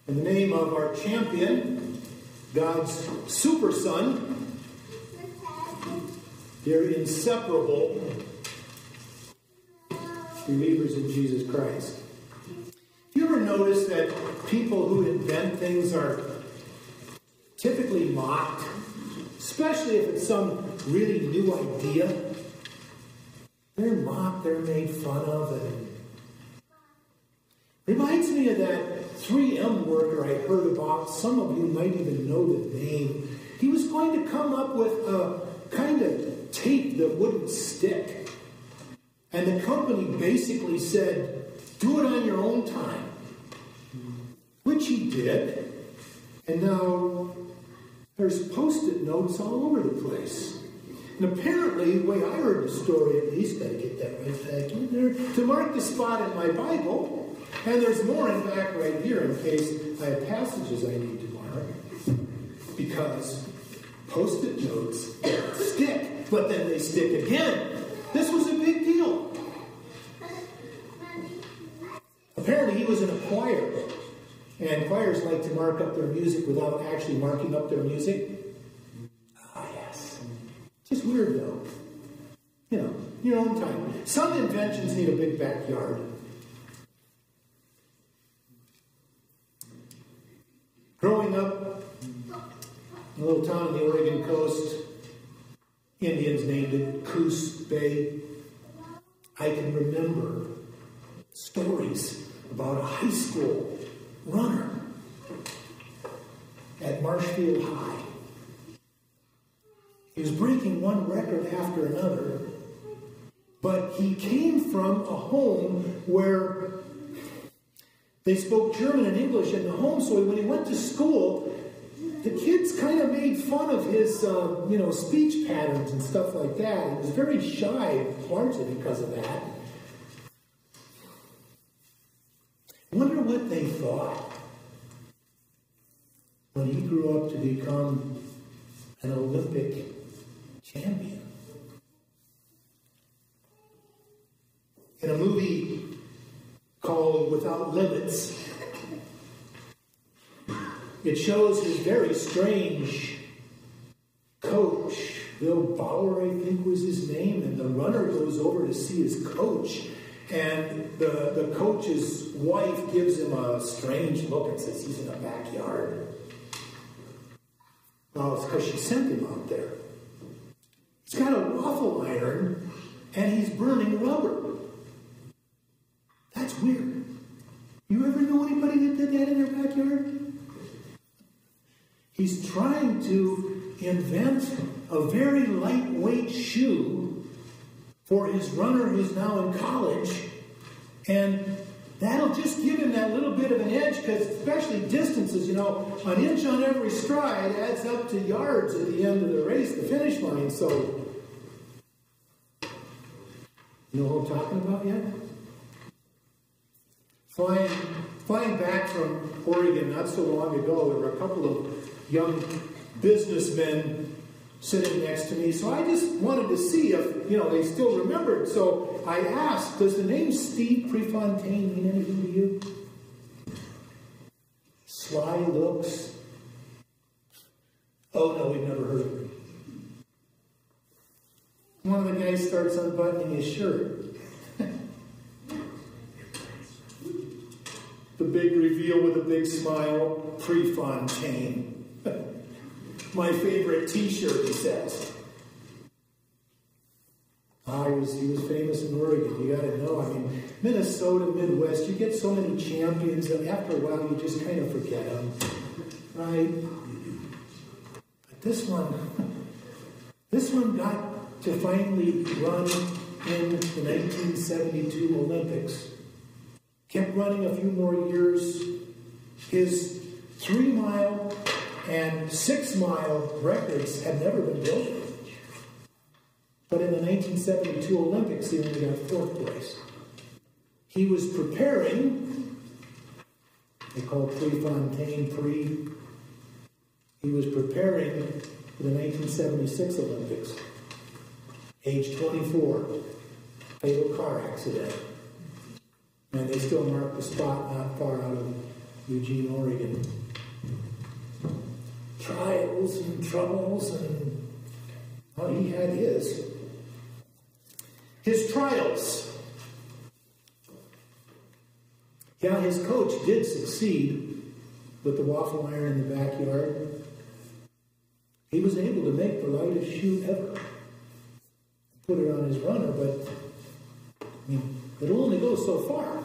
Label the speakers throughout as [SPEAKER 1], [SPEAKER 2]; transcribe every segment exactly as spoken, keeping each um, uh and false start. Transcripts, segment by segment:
[SPEAKER 1] In the name of our champion, God's super son, they're inseparable believers in Jesus Christ. You ever notice that people who invent things are typically mocked, especially if it's some really new idea? They're mocked, they're made fun of, and reminds me of that three M worker I heard about. Some of you might even know the name. He was going to come up with a kind of tape that wouldn't stick. And the company basically said, do it on your own time. Which he did. And now there's post-it notes all over the place. And apparently, the way I heard the story, at least, got to get that right back in there, to mark the spot in my Bible. And there's more, in fact, right here, in case I have passages I need to mark. Because post-it notes stick, but then they stick again. This was a big deal. Apparently, he was in a choir. And choirs like to mark up their music without actually marking up their music. Ah, yes. Just weird, though. You know, your own time. Some inventions need a big backyard. Growing up in a little town on the Oregon coast, Indians named it Coos Bay. I can remember stories about a high school runner at Marshfield High. He was breaking one record after another, but he came from a home where they spoke German and English in the home, so when he went to school, the kids kind of made fun of his, uh, you know, speech patterns and stuff like that. He was very shy, largely because of that. I wonder what they thought when he grew up to become an Olympic champion. In a movie called Without Limits, it shows his very strange coach, Bill Bauer, I think was his name, and the runner goes over to see his coach, and the, the coach's wife gives him a strange look and says he's in a backyard. Well, it's because she sent him out there. He's got a waffle iron, and he's burning rubber. That's weird. You ever know anybody that did that in their backyard? He's trying to invent a very lightweight shoe for his runner who's now in college, and that'll just give him that little bit of an edge, because especially distances, you know, an inch on every stride adds up to yards at the end of the race, the finish line. So, you know what I'm talking about yet? Flying, flying back from Oregon not so long ago, there were a couple of young businessmen sitting next to me, so I just wanted to see if, you know, they still remembered. So I asked, does the name Steve Prefontaine mean anything to you? Sly looks. Oh, no, we've never heard of him. One of the guys starts unbuttoning his shirt. The big reveal with a big smile, Prefontaine. My favorite t-shirt, he says. Ah, he was, he was famous in Oregon. You got to know. I mean, Minnesota, Midwest, you get so many champions that after a while you just kind of forget them. Right? But this one, this one got to finally run in the nineteen seventy-two Olympics. Kept running a few more years. His three-mile and six-mile records had never been broken. But in the nineteen seventy-two Olympics, he only got fourth place. He was preparing, they call Prefontaine Pre, he was preparing for the nineteen seventy-six Olympics. Age twenty-four, fatal car accident. And they still mark the spot not far out of Eugene, Oregon. Trials and troubles, and well, he had his. His trials. Yeah, his coach did succeed with the waffle iron in the backyard. He was able to make the lightest shoe ever. Put it on his runner, but I mean, it'll only go so far.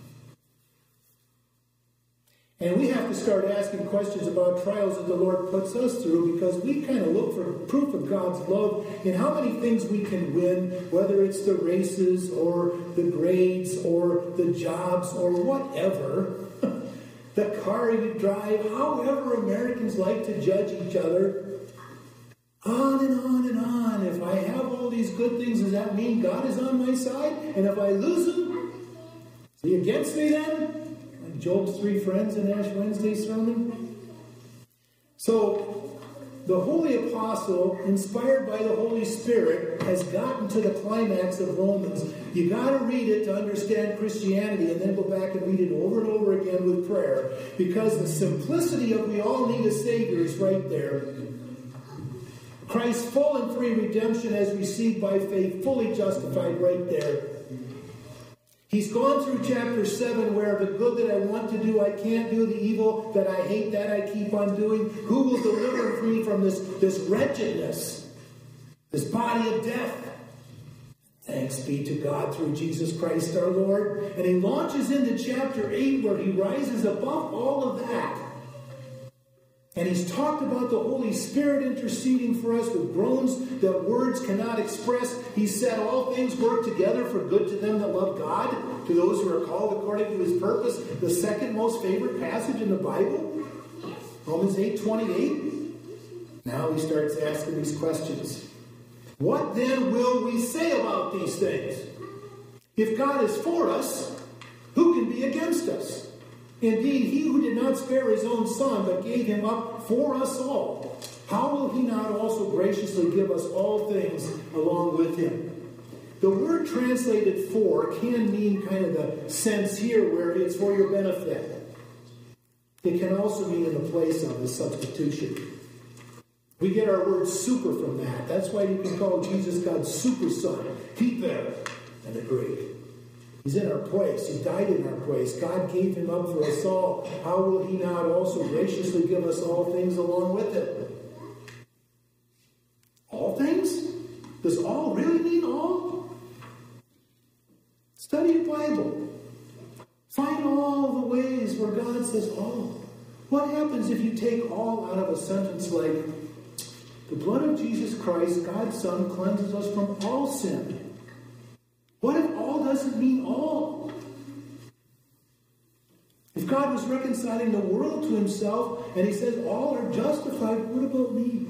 [SPEAKER 1] And we have to start asking questions about trials that the Lord puts us through, because we kind of look for proof of God's love in how many things we can win, whether it's the races or the grades or the jobs or whatever. The car you drive, however Americans like to judge each other. On and on and on. If I have all these good things, does that mean God is on my side? And if I lose them, is he against me then? Like Job's three friends in Ash Wednesday sermon. So, the Holy Apostle, inspired by the Holy Spirit, has gotten to the climax of Romans. You got to read it to understand Christianity, and then go back and read it over and over again with prayer, because the simplicity of we all need a Savior is right there. Christ's full and free redemption as received by faith, fully justified right there. He's gone through chapter seven, where the good that I want to do, I can't do. The evil that I hate, that I keep on doing. Who will deliver me from this, this wretchedness, this body of death? Thanks be to God through Jesus Christ our Lord. And he launches into chapter eight, where he rises above all of that. And he's talked about the Holy Spirit interceding for us with groans that words cannot express. He said all things work together for good to them that love God, to those who are called according to his purpose. The second most favorite passage in the Bible, Romans eight twenty-eight. Now he starts asking these questions. What then will we say about these things? If God is for us, who can be against us? Indeed, he who did not spare his own son, but gave him up for us all, how will he not also graciously give us all things along with him? The word translated for can mean kind of the sense here where it's for your benefit. It can also mean in the place of, a substitution. We get our word super from that. That's why you can call Jesus God's super son. Hyper in the Greek. He's in our place. He died in our place. God gave him up for us all. How will he not also graciously give us all things along with it? All things? Does all really mean all? Study your Bible. Find all the ways where God says all. What happens if you take all out of a sentence like, the blood of Jesus Christ, God's Son, cleanses us from all sin? What if all doesn't mean all? If God was reconciling the world to himself and he says all are justified, what about me?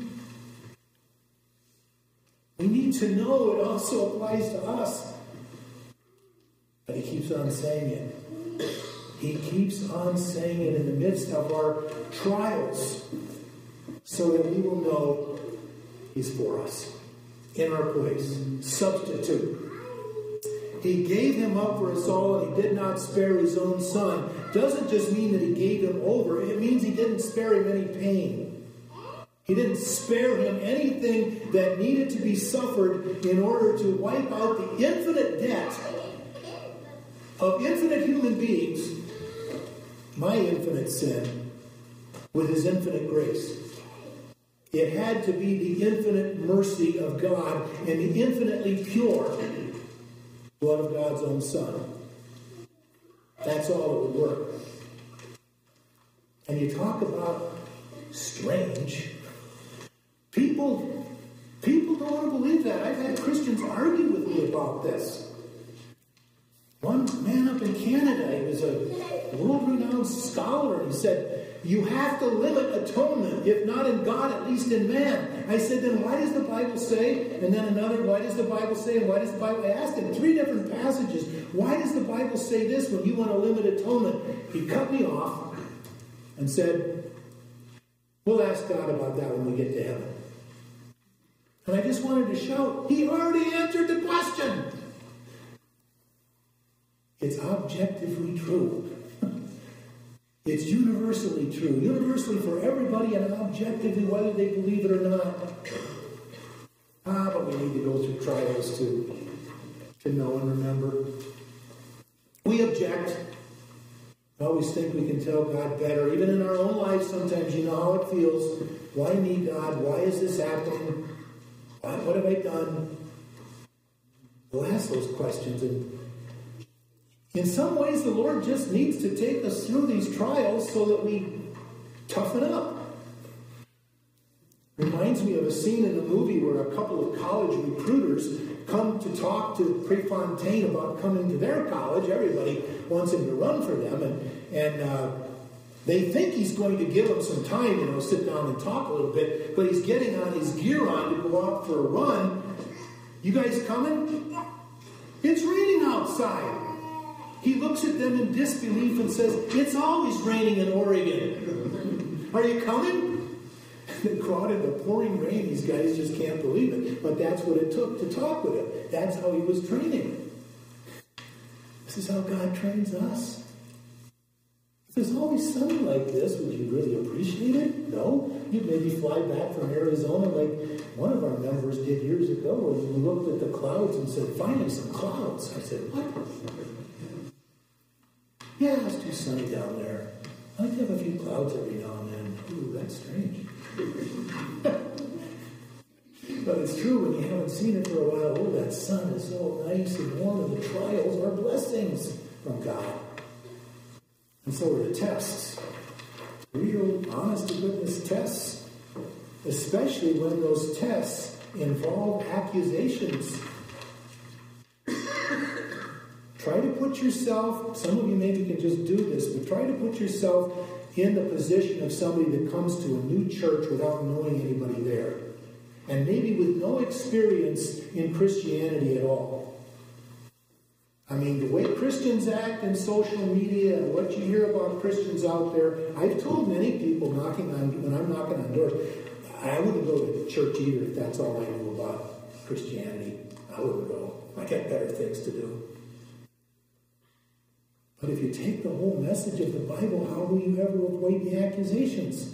[SPEAKER 1] We need to know it also applies to us. But he keeps on saying it. He keeps on saying it in the midst of our trials, so that we will know he's for us, in our place, substitute. He gave him up for us all, and he did not spare his own son. Doesn't just mean that he gave him over. It means he didn't spare him any pain. He didn't spare him anything that needed to be suffered in order to wipe out the infinite debt of infinite human beings, my infinite sin, with his infinite grace. It had to be the infinite mercy of God and the infinitely pure blood of God's own Son. That's all it would work. And you talk about strange. People, people don't want to believe that. I've had Christians argue with me about this. One man up in Canada, he was a world-renowned scholar, and he said, you have to limit atonement, if not in God, at least in man. I said, then why does the Bible say? And then another, why does the Bible say? And why does the Bible? I asked him three different passages. Why does the Bible say this when you want to limit atonement? He cut me off and said, we'll ask God about that when we get to heaven. And I just wanted to shout, he already answered the question. It's objectively true. It's universally true, universally for everybody and objectively whether they believe it or not. Ah, but we need to go through trials to, to know and remember. We object. We always think we can tell God better. Even in our own lives sometimes, you know how it feels. Why me, God? Why is this happening? Why, what have I done? We'll ask those questions. And in some ways, the Lord just needs to take us through these trials so that we toughen up. Reminds me of a scene in a movie where a couple of college recruiters come to talk to Prefontaine about coming to their college. Everybody wants him to run for them, and, and uh, they think he's going to give them some time, you know, sit down and talk a little bit, but he's getting on his gear on to go out for a run. You guys coming? It's raining outside. He looks at them in disbelief and says, it's always raining in Oregon. Are you coming? They go out in the pouring rain. These guys just can't believe it. But that's what it took to talk with him. That's how he was training. This is how God trains us. If there's always sunny like this, would you really appreciate it? No? You'd maybe fly back from Arizona like one of our members did years ago, and we looked at the clouds and said, finally some clouds. I said, what? Yeah, it's too sunny down there. I like to have a few clouds every now and then. Ooh, that's strange. But it's true when you haven't seen it for a while. Oh, that sun is so nice and warm, and the trials are blessings from God. And so are the tests. Real, honest-to-goodness tests. Especially when those tests involve accusations. Try to put yourself, some of you maybe can just do this, but try to put yourself in the position of somebody that comes to a new church without knowing anybody there. And maybe with no experience in Christianity at all. I mean, the way Christians act in social media and what you hear about Christians out there, I've told many people knocking on, when I'm knocking on doors, I wouldn't go to church either if that's all I knew about Christianity. I wouldn't go. I got better things to do. But if you take the whole message of the Bible, how will you ever avoid the accusations?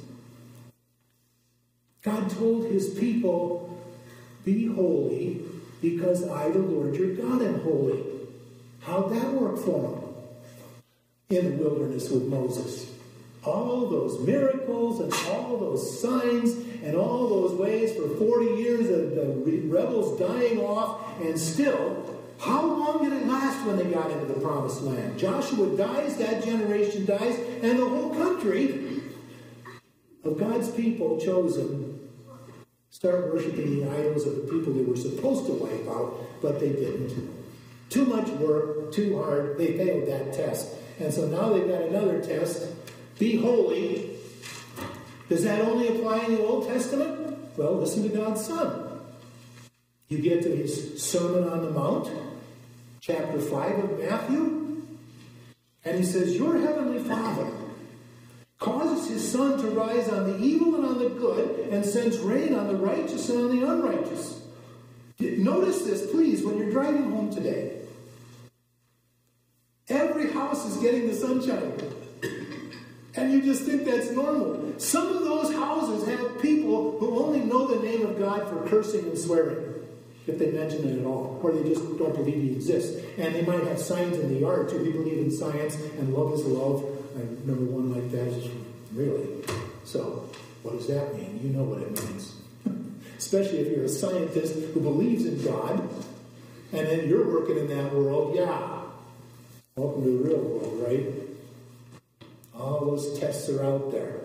[SPEAKER 1] God told his people, be holy because I, the Lord your God, am holy. How'd that work for him? In the wilderness with Moses. All those miracles and all those signs and all those ways for forty years of the rebels dying off, and still, how long did it last when they got into the promised land? Joshua dies, that generation dies, and the whole country of God's people chosen start worshiping the idols of the people they were supposed to wipe out, but they didn't. Too much work, too hard, they failed that test. And so now they've got another test. Be holy. Does that only apply in the Old Testament? Well, listen to God's Son. You get to his Sermon on the Mount, chapter five of Matthew, and he says, your heavenly Father causes his sun to rise on the evil and on the good, and sends rain on the righteous and on the unrighteous. Notice this, please, when you're driving home today. Every house is getting the sunshine. And you just think that's normal. Some of those houses have people who only know the name of God for cursing and swearing, if they mention it at all, or they just don't believe he exists. And they might have signs in the yard, too. We believe in science, and love is love. I remember one like that. Just, really? So, what does that mean? You know what it means. Especially if you're a scientist who believes in God, and then you're working in that world. Yeah. Welcome to the real world, right? All those tests are out there.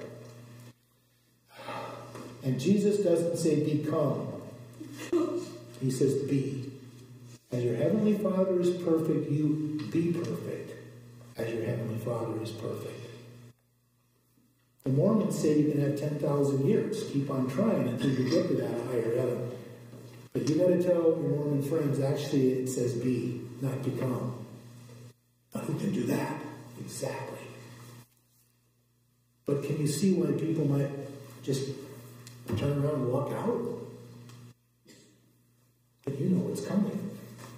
[SPEAKER 1] And Jesus doesn't say become. He says be. As your heavenly Father is perfect, you be perfect. As your heavenly Father is perfect. The Mormons say you can have ten thousand years. Keep on trying until you get to that higher heaven. But you got to tell your Mormon friends, actually it says be, not become. Now who can do that? Exactly. But can you see why people might just turn around and walk out? But you know what's coming.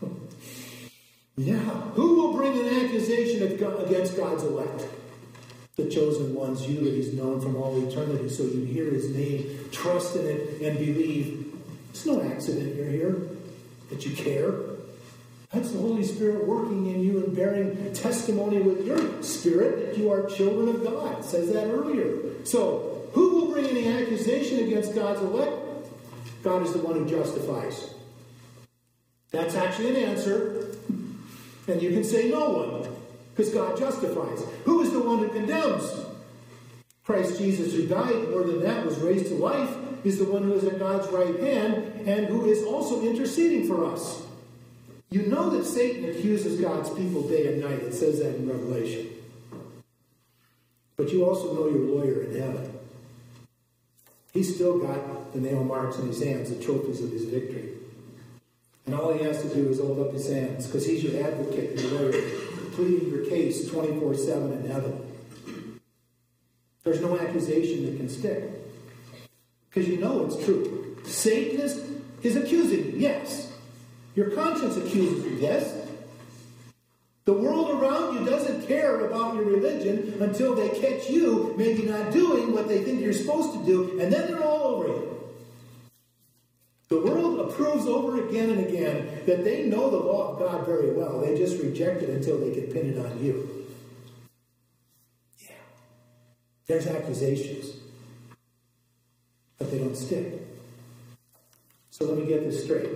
[SPEAKER 1] Yeah. Who will bring an accusation against God's elect? The chosen ones, you that he's known from all eternity, so you hear his name, trust in it, and believe. It's no accident you're here, that you care. That's the Holy Spirit working in you and bearing testimony with your spirit that you are children of God. It says that earlier. So, who will bring any accusation against God's elect? God is the one who justifies. That's actually an answer. And you can say no one, because God justifies. Who is the one who condemns? Christ Jesus, who died, more than that, was raised to life, is the one who is at God's right hand and who is also interceding for us. You know that Satan accuses God's people day and night. It says that in Revelation. But you also know your lawyer in heaven. He's still got the nail marks in his hands, the trophies of his victory. And all he has to do is hold up his hands, because he's your advocate, your lawyer, pleading your case twenty-four seven in heaven. There's no accusation that can stick. Because you know it's true. Satan is, is accusing you, yes. Your conscience accuses you, yes. The world around you doesn't care about your religion until they catch you maybe not doing what they think you're supposed to do, and then they're all over you. The world approves over again and again that they know the law of God very well. They just reject it until they can pin it on you. Yeah. There's accusations. But they don't stick. So let me get this straight.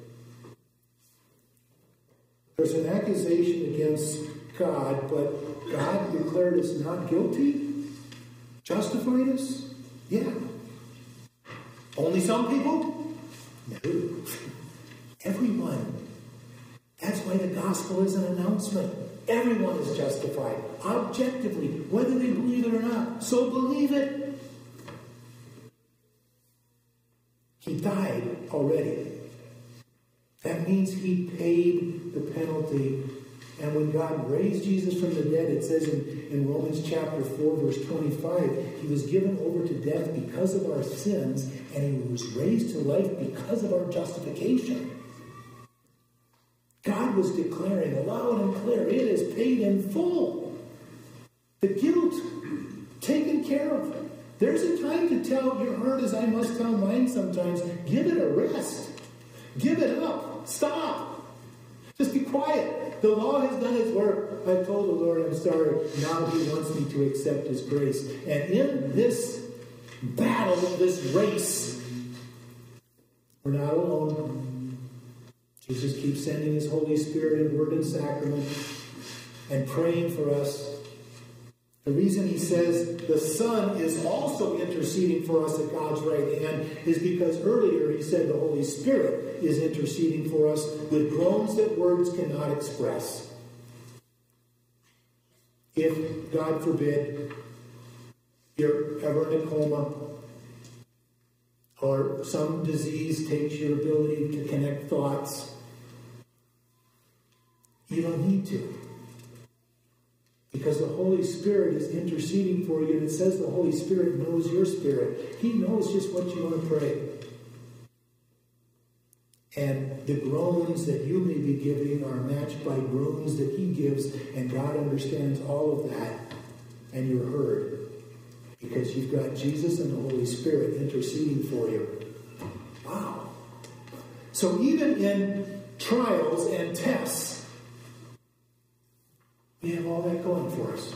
[SPEAKER 1] There's an accusation against God, but God declared us not guilty? Justified us? Yeah. Only some people? No. Everyone. That's why the gospel is an announcement. Everyone is justified, objectively, whether they believe it or not. So believe it. He died already. That means he paid the penalty. And when God raised Jesus from the dead, it says in, in Romans chapter four, verse twenty-five, he was given over to death because of our sins, and he was raised to life because of our justification. God was declaring loud and clear, it is paid in full. The guilt taken care of. There's a time to tell your hurt, as I must tell mine sometimes, give it a rest. Give it up. Stop. Just be quiet. The law has done its work. I've told the Lord I'm sorry. Now he wants me to accept his grace. And in this battle, this race, we're not alone. Jesus keeps sending his Holy Spirit in word and sacrament and praying for us. The reason he says the Son is also interceding for us at God's right hand is because earlier he said the Holy Spirit is interceding for us with groans that words cannot express. If, God forbid, you're ever in a coma or some disease takes your ability to connect thoughts, you don't need to. Because the Holy Spirit is interceding for you. And it says the Holy Spirit knows your spirit. He knows just what you want to pray. And the groans that you may be giving are matched by groans that he gives. And God understands all of that. And you're heard. Because you've got Jesus and the Holy Spirit interceding for you. Wow. So even in trials and tests, we have all that going for us.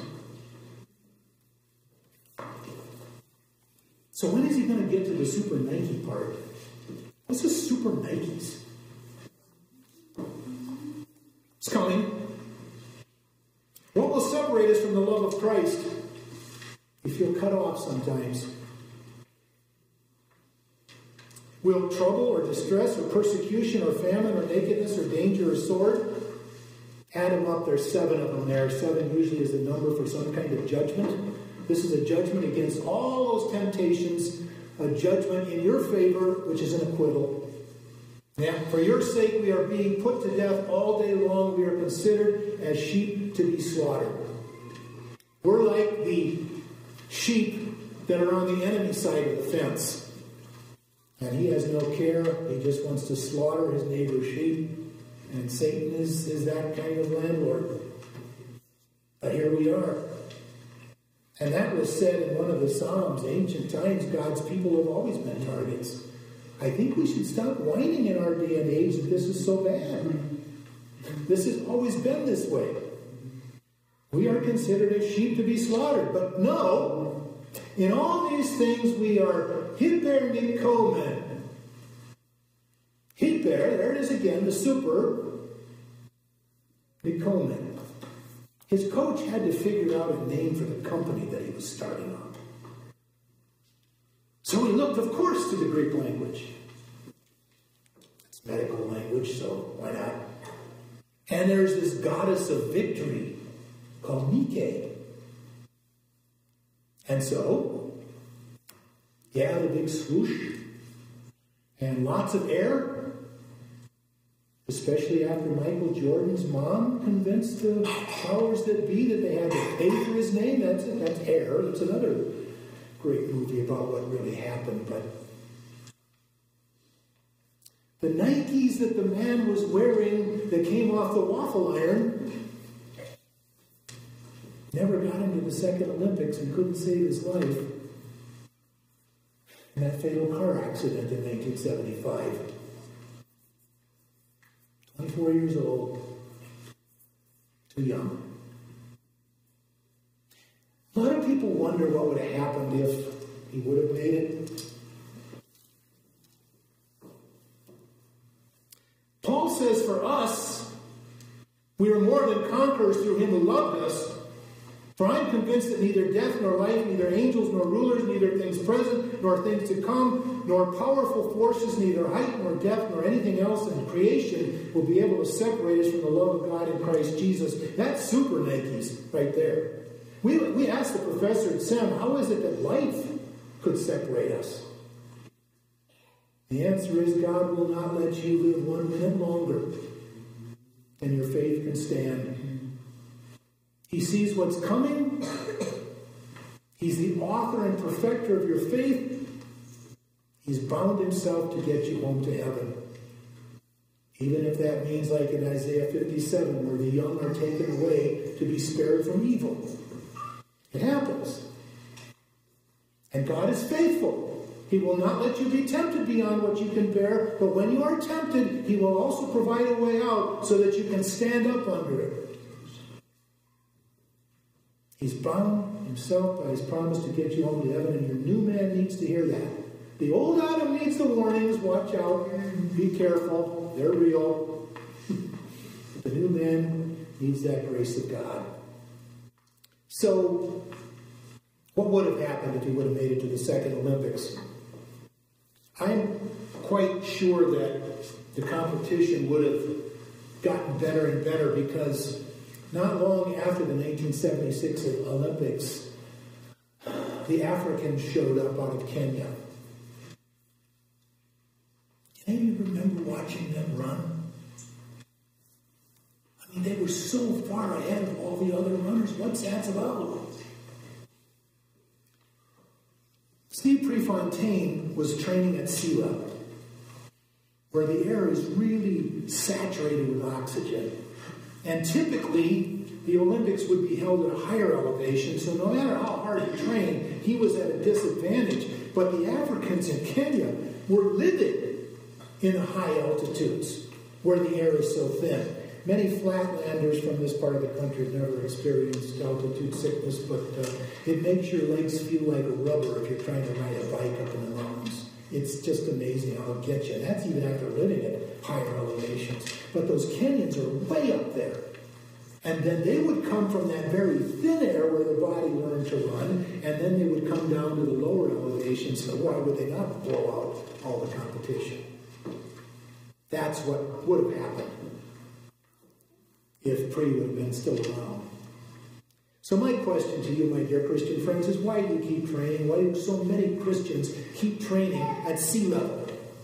[SPEAKER 1] So when is he going to get to the super Nike part? What's the super Nikes? It's coming. What will separate us from the love of Christ? We feel cut off sometimes. Will trouble or distress or persecution or famine or nakedness or danger or sword? Add them up, there's seven of them there. Seven usually is the number for some kind of judgment. This is a judgment against all those temptations, a judgment in your favor, which is an acquittal. Yeah, for your sake we are being put to death all day long. We are considered as sheep to be slaughtered. We're like the sheep that are on the enemy side of the fence. And he has no care. He just wants to slaughter his neighbor's sheep. And Satan is, is that kind of landlord. But here we are. And that was said in one of the Psalms. Ancient times, God's people have always been targets. I think we should stop whining in our day and age that this is so bad. This has always been this way. We are considered as sheep to be slaughtered. But no, in all these things we are hyper nikomen. Hyper, there it is again, the super nikomen. His coach had to figure out a name for the company that he was starting up. So he looked, of course, to the Greek language. It's medical language, so why not? And there's this goddess of victory called Nike. And so, yeah, the big swoosh and lots of air. Especially after Michael Jordan's mom convinced the powers that be that they had to pay for his name. That's that's Air. That's another great movie about what really happened. But the Nikes that the man was wearing that came off the waffle iron never got into the second Olympics and couldn't save his life in that fatal car accident in nineteen seventy-five. twenty-four years old. Too young. A lot of people wonder what would have happened if he would have made it. Paul says for us, we are more than conquerors through him who loved us. For I am convinced that neither death nor life, neither angels nor rulers, neither things present nor things to come, nor powerful forces, neither height nor depth nor anything else in creation will be able to separate us from the love of God in Christ Jesus. That's super Nikes right there. We, we asked the professor at Sem, how is it that life could separate us? The answer is God will not let you live one minute longer than your faith can stand. He sees what's coming. He's the author and perfecter of your faith. He's bound himself to get you home to heaven. Even if that means like in Isaiah fifty-seven, where the young are taken away to be spared from evil. It happens. And God is faithful. He will not let you be tempted beyond what you can bear, but when you are tempted, he will also provide a way out so that you can stand up under it. He's bound himself by his promise to get you home to heaven, and your new man needs to hear that. The old Adam needs the warnings, watch out, be careful, they're real. But the new man needs that grace of God. So, what would have happened if he would have made it to the second Olympics? I'm quite sure that the competition would have gotten better and better, because not long after the nineteen seventy-six Olympics, the Africans showed up out of Kenya. Can any of you remember watching them run? I mean, they were so far ahead of all the other runners. What's that about? Steve Prefontaine was training at sea level, where the air is really saturated with oxygen. And typically, the Olympics would be held at a higher elevation, so no matter how hard he trained, he was at a disadvantage. But the Africans in Kenya were living in the high altitudes, where the air is so thin. Many flatlanders from this part of the country have never experienced altitude sickness, but uh, it makes your legs feel like rubber if you're trying to ride a bike up in the mountains. It's just amazing how it gets you. And that's even after living at higher elevations. But those Kenyans are way up there. And then they would come from that very thin air where the body learned to run, and then they would come down to the lower elevations. So why would they not blow out all the competition? That's what would have happened if Pre would have been still around. So my question to you, my dear Christian friends, is why do you keep training? Why do so many Christians keep training at sea level?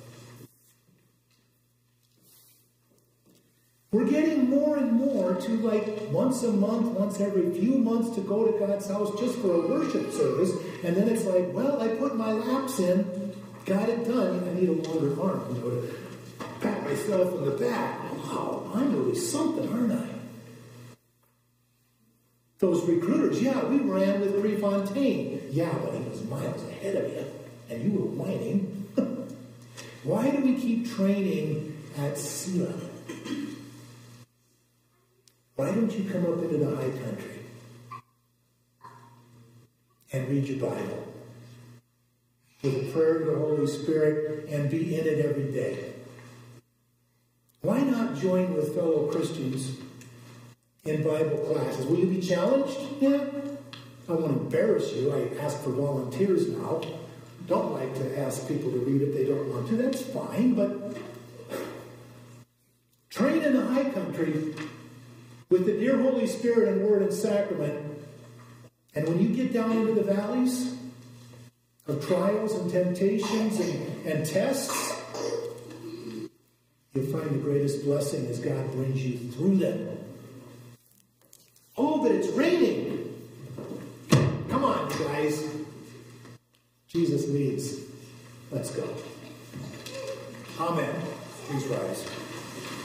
[SPEAKER 1] We're getting more and more to like once a month, once every few months to go to God's house just for a worship service. And then it's like, well, I put my laps in, got it done. I need a longer arm, you know, to pat myself in the back. Wow, I'm really something, aren't I? Those recruiters, yeah, we ran with Prefontaine. Yeah, but he was miles ahead of you, and you were whining. Why do we keep training at sea level? Why don't you come up into the high country and read your Bible with a prayer to the Holy Spirit and be in it every day? Why not join with fellow Christians in Bible classes? Will you be challenged? Yeah. I won't embarrass you. I ask for volunteers now. Don't like to ask people to read if they don't want to. That's fine, but train in the high country with the dear Holy Spirit and Word and Sacrament. And when you get down into the valleys of trials and temptations and, and tests, you'll find the greatest blessing as God brings you through them. Oh, but it's raining. Come on, you guys. Jesus leads. Let's go. Amen. Please rise.